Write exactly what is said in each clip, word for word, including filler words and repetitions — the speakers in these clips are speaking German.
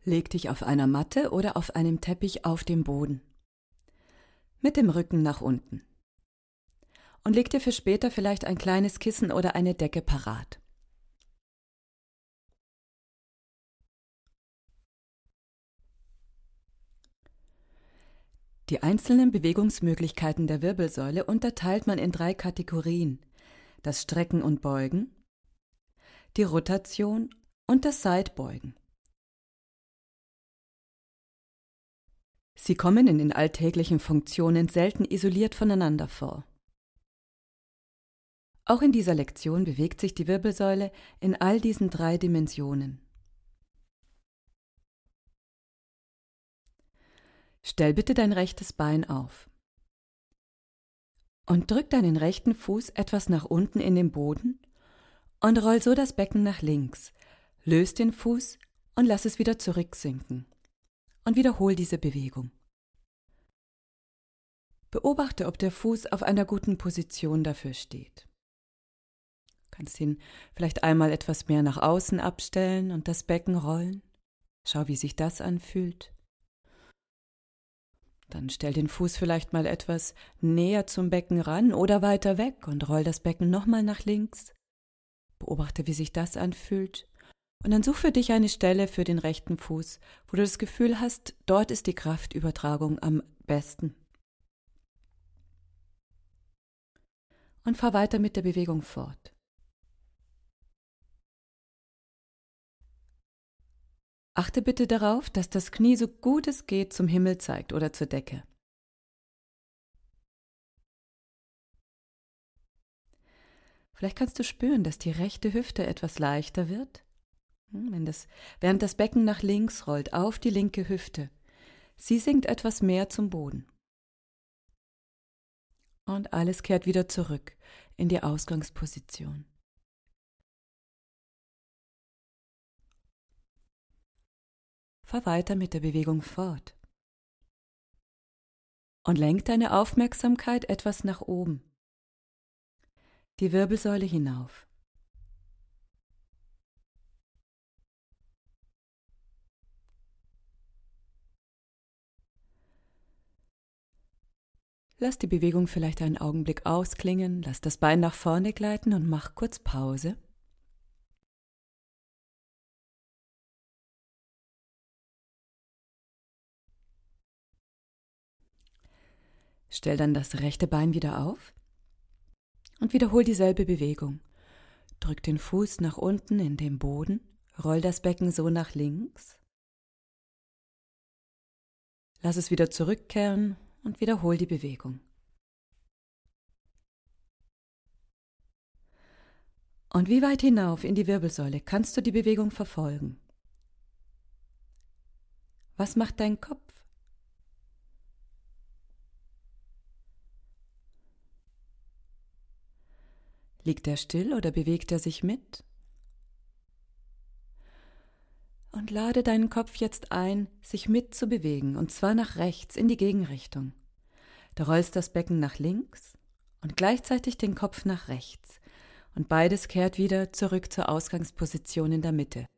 Leg dich auf einer Matte oder auf einem Teppich auf dem Boden, mit dem Rücken nach unten. Und leg dir für später vielleicht ein kleines Kissen oder eine Decke parat. Die einzelnen Bewegungsmöglichkeiten der Wirbelsäule unterteilt man in drei Kategorien: das Strecken und Beugen, die Rotation und das Seitbeugen. Sie kommen in den alltäglichen Funktionen selten isoliert voneinander vor. Auch in dieser Lektion bewegt sich die Wirbelsäule in all diesen drei Dimensionen. Stell bitte dein rechtes Bein auf und drück deinen rechten Fuß etwas nach unten in den Boden und roll so das Becken nach links. Löse den Fuß und lass es wieder zurücksinken. Und wiederhol diese Bewegung. Beobachte, ob der Fuß auf einer guten Position dafür steht. Du kannst ihn vielleicht einmal etwas mehr nach außen abstellen und das Becken rollen. Schau, wie sich das anfühlt. Dann stell den Fuß vielleicht mal etwas näher zum Becken ran oder weiter weg und roll das Becken nochmal nach links. Beobachte, wie sich das anfühlt. Und dann such für dich eine Stelle für den rechten Fuß, wo du das Gefühl hast, dort ist die Kraftübertragung am besten. Und fahr weiter mit der Bewegung fort. Achte bitte darauf, dass das Knie so gut es geht zum Himmel zeigt oder zur Decke. Vielleicht kannst du spüren, dass die rechte Hüfte etwas leichter wird. Wenn das, während das Becken nach links rollt, auf die linke Hüfte. Sie sinkt etwas mehr zum Boden. Und alles kehrt wieder zurück in die Ausgangsposition. Fahr weiter mit der Bewegung fort. Und lenk deine Aufmerksamkeit etwas nach oben. Die Wirbelsäule hinauf. Lass die Bewegung vielleicht einen Augenblick ausklingen, lass das Bein nach vorne gleiten und mach kurz Pause. Stell dann das rechte Bein wieder auf und wiederhol dieselbe Bewegung. Drück den Fuß nach unten in den Boden, roll das Becken so nach links. Lass es wieder zurückkehren und wiederhol die Bewegung. Und wie weit hinauf in die Wirbelsäule kannst du die Bewegung verfolgen? Was macht dein Kopf? Liegt er still oder bewegt er sich mit? Und lade deinen Kopf jetzt ein, sich mitzubewegen, und zwar nach rechts in die Gegenrichtung. Du rollst das Becken nach links und gleichzeitig den Kopf nach rechts. Und beides kehrt wieder zurück zur Ausgangsposition in der Mitte.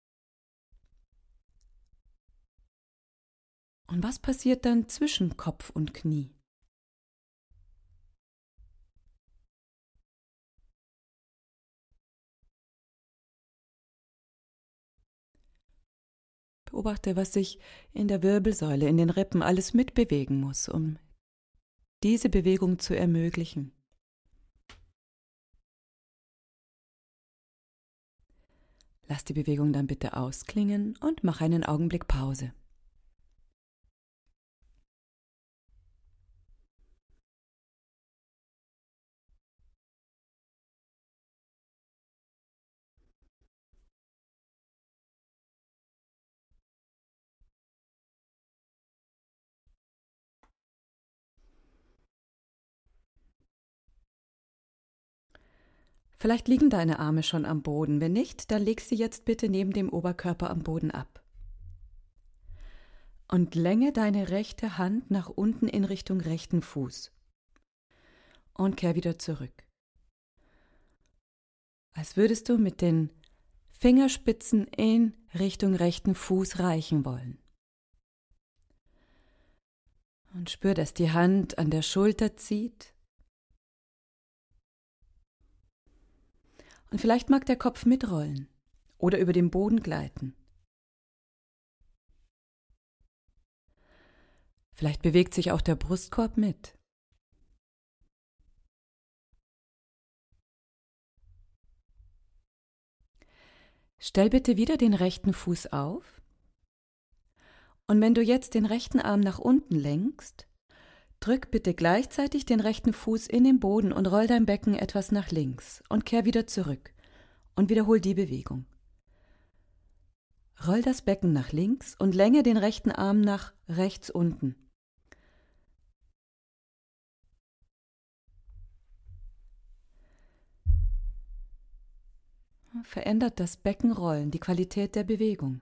Und was passiert dann zwischen Kopf und Knie? Beobachte, was sich in der Wirbelsäule, in den Rippen alles mitbewegen muss, um diese Bewegung zu ermöglichen. Lass die Bewegung dann bitte ausklingen und mach einen Augenblick Pause. Vielleicht liegen deine Arme schon am Boden. Wenn nicht, dann leg sie jetzt bitte neben dem Oberkörper am Boden ab. Und länge deine rechte Hand nach unten in Richtung rechten Fuß. Und kehr wieder zurück. Als würdest du mit den Fingerspitzen in Richtung rechten Fuß reichen wollen. Und spür, dass die Hand an der Schulter zieht. Und vielleicht mag der Kopf mitrollen oder über den Boden gleiten. Vielleicht bewegt sich auch der Brustkorb mit. Stell bitte wieder den rechten Fuß auf. Und wenn du jetzt den rechten Arm nach unten lenkst, drück bitte gleichzeitig den rechten Fuß in den Boden und roll dein Becken etwas nach links und kehr wieder zurück und wiederhol die Bewegung. Roll das Becken nach links und länge den rechten Arm nach rechts unten. Verändert das Beckenrollen die Qualität der Bewegung.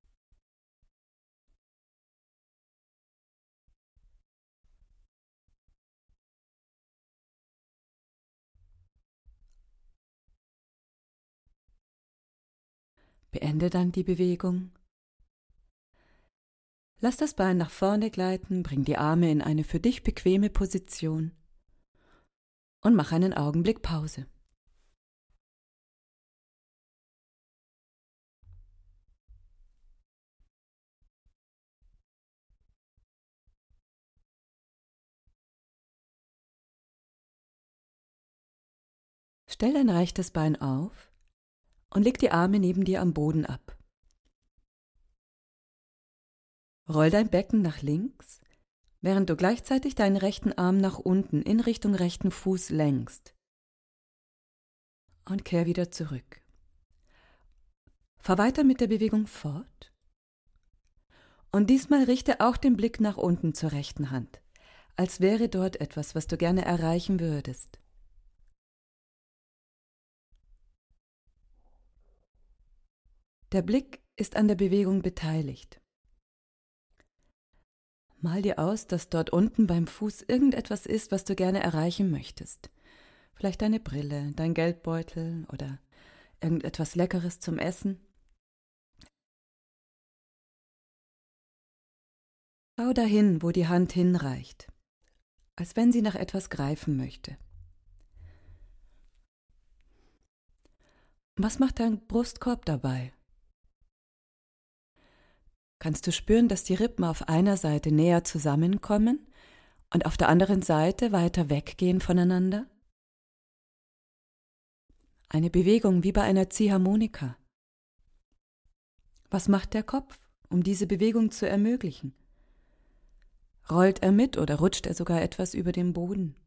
Beende dann die Bewegung. Lass das Bein nach vorne gleiten, bring die Arme in eine für dich bequeme Position und mach einen Augenblick Pause. Stell dein rechtes Bein auf und leg die Arme neben dir am Boden ab. Roll dein Becken nach links, während du gleichzeitig deinen rechten Arm nach unten in Richtung rechten Fuß lenkst. Und kehr wieder zurück. Fahr weiter mit der Bewegung fort. Und diesmal richte auch den Blick nach unten zur rechten Hand, als wäre dort etwas, was du gerne erreichen würdest. Der Blick ist an der Bewegung beteiligt. Mal dir aus, dass dort unten beim Fuß irgendetwas ist, was du gerne erreichen möchtest. Vielleicht deine Brille, dein Geldbeutel oder irgendetwas Leckeres zum Essen. Schau dahin, wo die Hand hinreicht, als wenn sie nach etwas greifen möchte. Was macht dein Brustkorb dabei? Kannst du spüren, dass die Rippen auf einer Seite näher zusammenkommen und auf der anderen Seite weiter weggehen voneinander? Eine Bewegung wie bei einer Ziehharmonika. Was macht der Kopf, um diese Bewegung zu ermöglichen? Rollt er mit oder rutscht er sogar etwas über den Boden?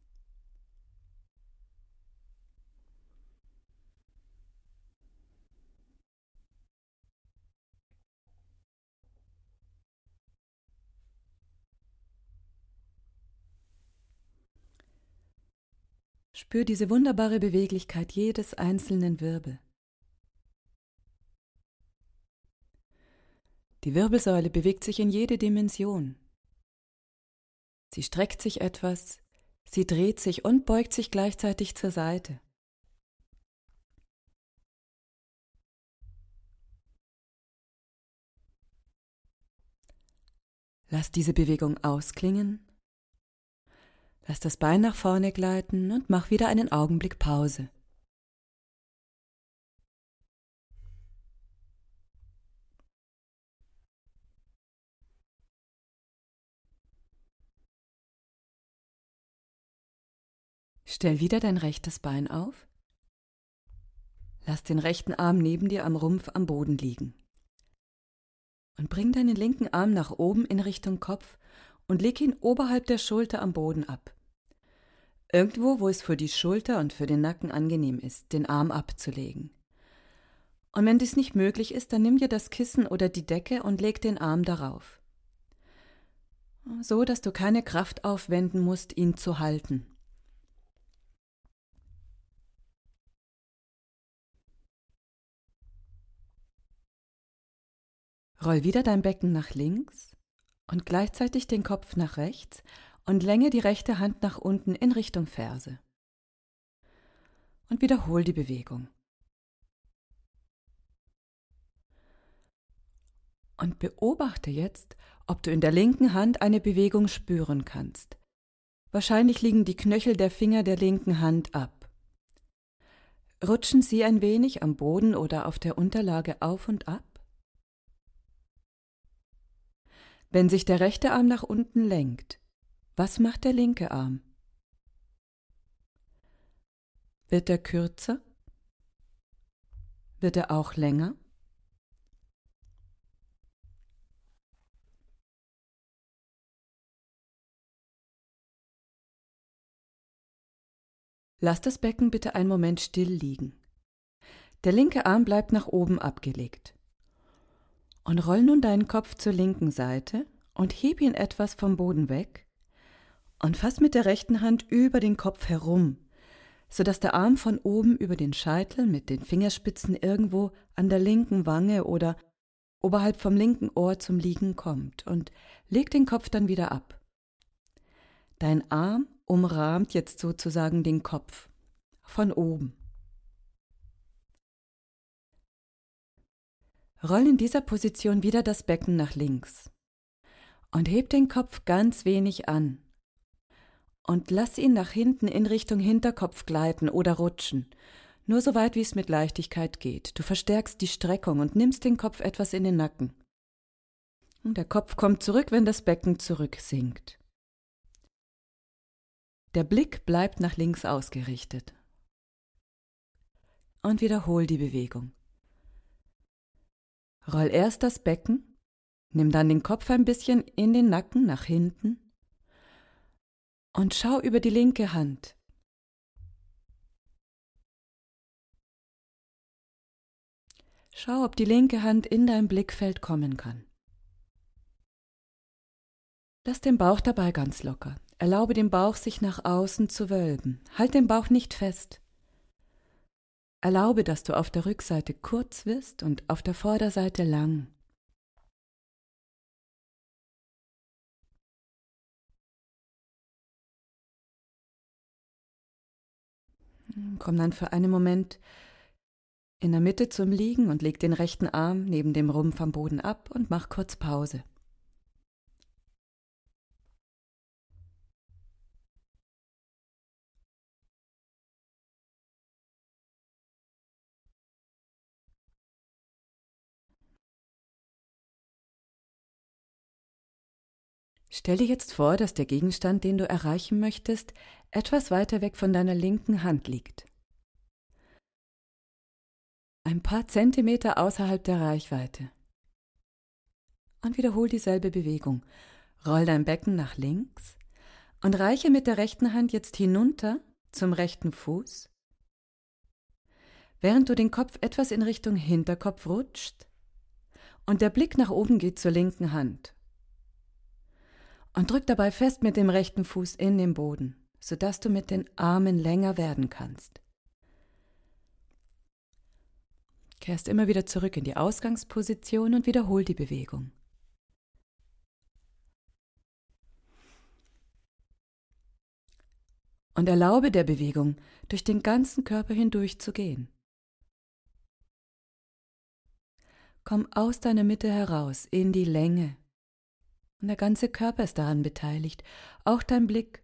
Spür diese wunderbare Beweglichkeit jedes einzelnen Wirbel. Die Wirbelsäule bewegt sich in jede Dimension. Sie streckt sich etwas, sie dreht sich und beugt sich gleichzeitig zur Seite. Lass diese Bewegung ausklingen. Lass das Bein nach vorne gleiten und mach wieder einen Augenblick Pause. Stell wieder dein rechtes Bein auf. Lass den rechten Arm neben dir am Rumpf am Boden liegen. Und bring deinen linken Arm nach oben in Richtung Kopf und leg ihn oberhalb der Schulter am Boden ab. Irgendwo, wo es für die Schulter und für den Nacken angenehm ist, den Arm abzulegen. Und wenn dies nicht möglich ist, dann nimm dir das Kissen oder die Decke und leg den Arm darauf. So, dass du keine Kraft aufwenden musst, ihn zu halten. Roll wieder dein Becken nach links und gleichzeitig den Kopf nach rechts und länge die rechte Hand nach unten in Richtung Ferse. Und wiederhol die Bewegung. Und beobachte jetzt, ob du in der linken Hand eine Bewegung spüren kannst. Wahrscheinlich liegen die Knöchel der Finger der linken Hand ab. Rutschen sie ein wenig am Boden oder auf der Unterlage auf und ab? Wenn sich der rechte Arm nach unten lenkt, was macht der linke Arm? Wird er kürzer? Wird er auch länger? Lass das Becken bitte einen Moment still liegen. Der linke Arm bleibt nach oben abgelegt. Und roll nun deinen Kopf zur linken Seite und heb ihn etwas vom Boden weg und fass mit der rechten Hand über den Kopf herum, sodass der Arm von oben über den Scheitel mit den Fingerspitzen irgendwo an der linken Wange oder oberhalb vom linken Ohr zum Liegen kommt, und leg den Kopf dann wieder ab. Dein Arm umrahmt jetzt sozusagen den Kopf von oben. Roll in dieser Position wieder das Becken nach links und heb den Kopf ganz wenig an und lass ihn nach hinten in Richtung Hinterkopf gleiten oder rutschen, nur so weit, wie es mit Leichtigkeit geht. Du verstärkst die Streckung und nimmst den Kopf etwas in den Nacken. Und der Kopf kommt zurück, wenn das Becken zurücksinkt. Der Blick bleibt nach links ausgerichtet. Und wiederhol die Bewegung. Roll erst das Becken, nimm dann den Kopf ein bisschen in den Nacken nach hinten und schau über die linke Hand. Schau, ob die linke Hand in dein Blickfeld kommen kann. Lass den Bauch dabei ganz locker. Erlaube dem Bauch, sich nach außen zu wölben. Halt den Bauch nicht fest. Erlaube, dass du auf der Rückseite kurz wirst und auf der Vorderseite lang. Komm dann für einen Moment in der Mitte zum Liegen und leg den rechten Arm neben dem Rumpf am Boden ab und mach kurz Pause. Stell dir jetzt vor, dass der Gegenstand, den du erreichen möchtest, etwas weiter weg von deiner linken Hand liegt. Ein paar Zentimeter außerhalb der Reichweite. Und wiederhol dieselbe Bewegung. Roll dein Becken nach links und reiche mit der rechten Hand jetzt hinunter zum rechten Fuß, während du den Kopf etwas in Richtung Hinterkopf rutscht und der Blick nach oben geht zur linken Hand. Und drück dabei fest mit dem rechten Fuß in den Boden, sodass du mit den Armen länger werden kannst. Kehrst immer wieder zurück in die Ausgangsposition und wiederhol die Bewegung. Und erlaube der Bewegung, durch den ganzen Körper hindurch zu gehen. Komm aus deiner Mitte heraus in die Länge. Und der ganze Körper ist daran beteiligt, auch dein Blick.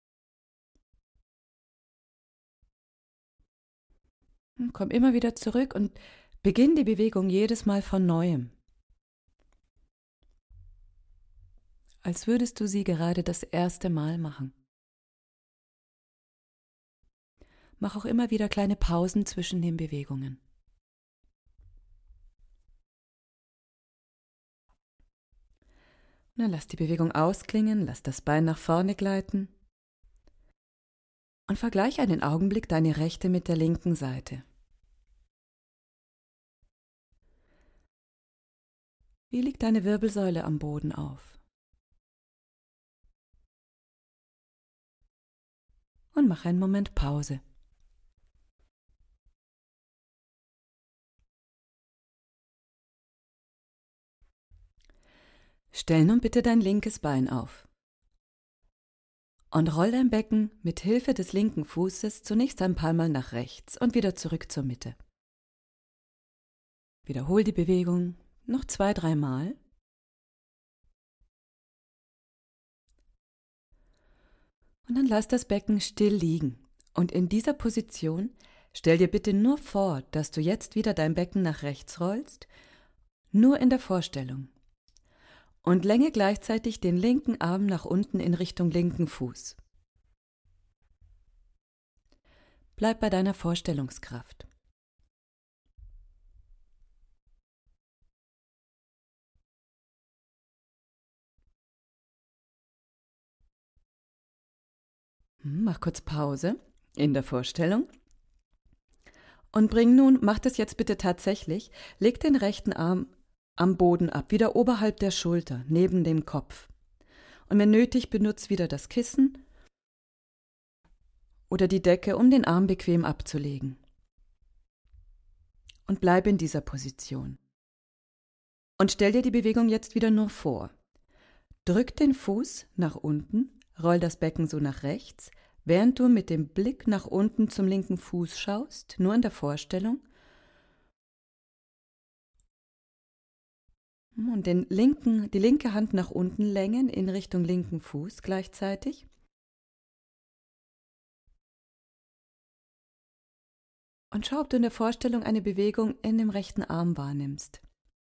Und komm immer wieder zurück und beginn die Bewegung jedes Mal von Neuem. Als würdest du sie gerade das erste Mal machen. Mach auch immer wieder kleine Pausen zwischen den Bewegungen. Na, lass die Bewegung ausklingen, lass das Bein nach vorne gleiten und vergleiche einen Augenblick deine rechte mit der linken Seite. Wie liegt deine Wirbelsäule am Boden auf? Und mach einen Moment Pause. Stell nun bitte dein linkes Bein auf und roll dein Becken mit Hilfe des linken Fußes zunächst ein paar Mal nach rechts und wieder zurück zur Mitte. Wiederhol die Bewegung Noch zwei, dreimal. Und dann lass das Becken still liegen. Und in dieser Position stell dir bitte nur vor, dass du jetzt wieder dein Becken nach rechts rollst, nur in der Vorstellung. Und länge gleichzeitig den linken Arm nach unten in Richtung linken Fuß. Bleib bei deiner Vorstellungskraft. Mach kurz Pause in der Vorstellung und bring nun, mach das jetzt bitte tatsächlich, leg den rechten Arm am Boden ab, wieder oberhalb der Schulter, neben dem Kopf. Und wenn nötig, benutz wieder das Kissen oder die Decke, um den Arm bequem abzulegen. Und bleib in dieser Position. Und stell dir die Bewegung jetzt wieder nur vor. Drück den Fuß nach unten, roll das Becken so nach rechts, während du mit dem Blick nach unten zum linken Fuß schaust, nur in der Vorstellung. Und den linken, die linke Hand nach unten längen in Richtung linken Fuß gleichzeitig. Und schau, ob du in der Vorstellung eine Bewegung in dem rechten Arm wahrnimmst.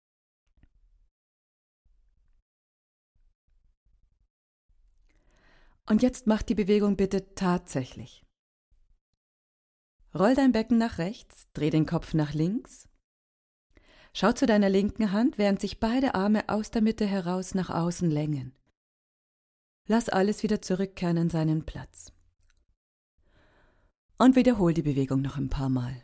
Und jetzt mach die Bewegung bitte tatsächlich. Roll dein Becken nach rechts, dreh den Kopf nach links. Schau zu deiner linken Hand, während sich beide Arme aus der Mitte heraus nach außen längen. Lass alles wieder zurückkehren an seinen Platz. Und wiederhol die Bewegung noch ein paar Mal.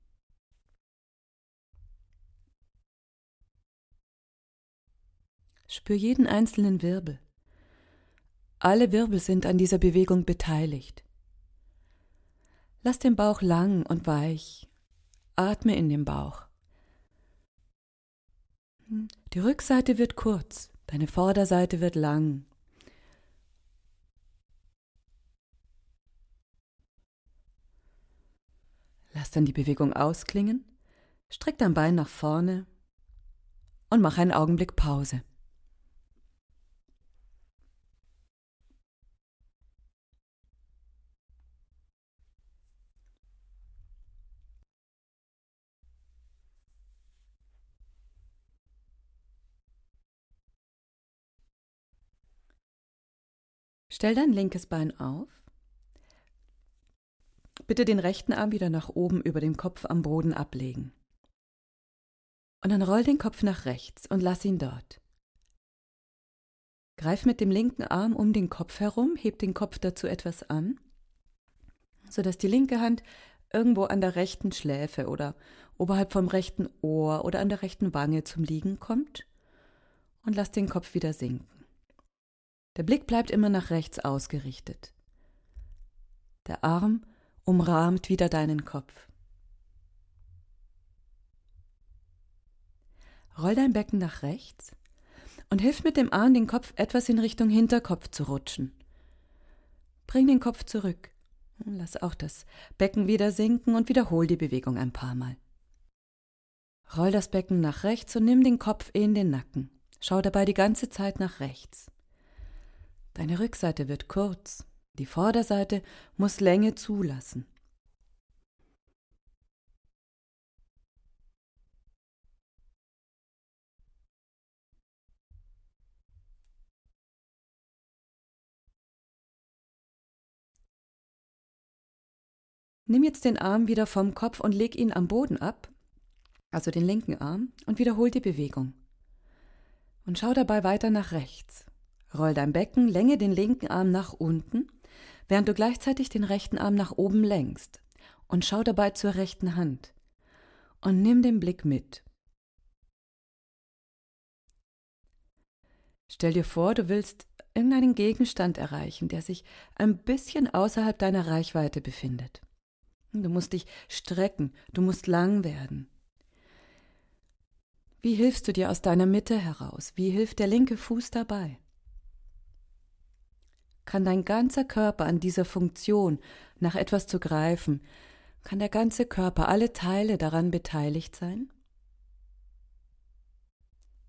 Spür jeden einzelnen Wirbel. Alle Wirbel sind an dieser Bewegung beteiligt. Lass den Bauch lang und weich. Atme in den Bauch. Die Rückseite wird kurz, deine Vorderseite wird lang. Lass dann die Bewegung ausklingen, streck dein Bein nach vorne und mach einen Augenblick Pause. Stell dein linkes Bein auf. Bitte den rechten Arm wieder nach oben über dem Kopf am Boden ablegen. Und dann roll den Kopf nach rechts und lass ihn dort. Greif mit dem linken Arm um den Kopf herum, heb den Kopf dazu etwas an, sodass die linke Hand irgendwo an der rechten Schläfe oder oberhalb vom rechten Ohr oder an der rechten Wange zum Liegen kommt und lass den Kopf wieder sinken. Der Blick bleibt immer nach rechts ausgerichtet. Der Arm umrahmt wieder deinen Kopf. Roll dein Becken nach rechts und hilf mit dem Arm, den Kopf etwas in Richtung Hinterkopf zu rutschen. Bring den Kopf zurück. Lass auch das Becken wieder sinken und wiederhol die Bewegung ein paar Mal. Roll das Becken nach rechts und nimm den Kopf in den Nacken. Schau dabei die ganze Zeit nach rechts. Deine Rückseite wird kurz, die Vorderseite muss Länge zulassen. Nimm jetzt den Arm wieder vom Kopf und leg ihn am Boden ab, also den linken Arm, und wiederhol die Bewegung. Und schau dabei weiter nach rechts. Roll dein Becken, länge den linken Arm nach unten, während du gleichzeitig den rechten Arm nach oben lenkst. Und schau dabei zur rechten Hand. Und nimm den Blick mit. Stell dir vor, du willst irgendeinen Gegenstand erreichen, der sich ein bisschen außerhalb deiner Reichweite befindet. Du musst dich strecken, du musst lang werden. Wie hilfst du dir aus deiner Mitte heraus? Wie hilft der linke Fuß dabei? Kann dein ganzer Körper an dieser Funktion, nach etwas zu greifen, kann der ganze Körper, alle Teile daran beteiligt sein?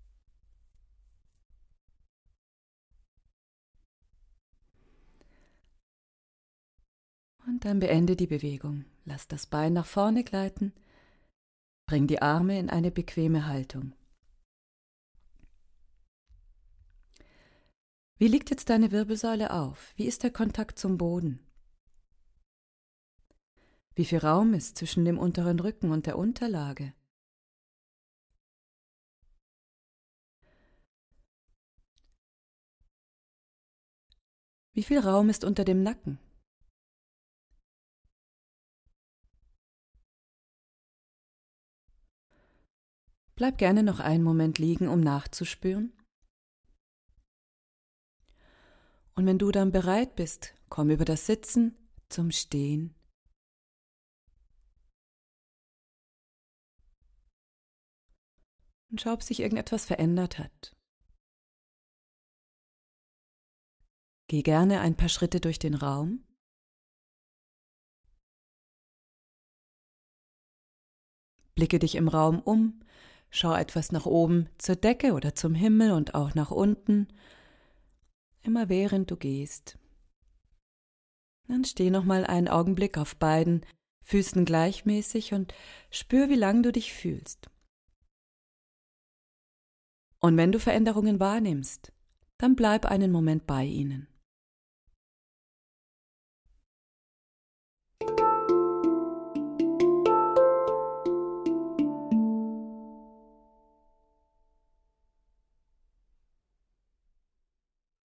Und dann beende die Bewegung. Lass das Bein nach vorne gleiten. Bring die Arme in eine bequeme Haltung. Wie liegt jetzt deine Wirbelsäule auf? Wie ist der Kontakt zum Boden? Wie viel Raum ist zwischen dem unteren Rücken und der Unterlage? Wie viel Raum ist unter dem Nacken? Bleib gerne noch einen Moment liegen, um nachzuspüren. Und wenn du dann bereit bist, komm über das Sitzen zum Stehen. Und schau, ob sich irgendetwas verändert hat. Geh gerne ein paar Schritte durch den Raum. Blicke dich im Raum um, schau etwas nach oben zur Decke oder zum Himmel und auch nach unten, immer während du gehst. Dann steh noch mal einen Augenblick auf beiden Füßen gleichmäßig und spür, wie lang du dich fühlst. Und wenn du Veränderungen wahrnimmst, dann bleib einen Moment bei ihnen.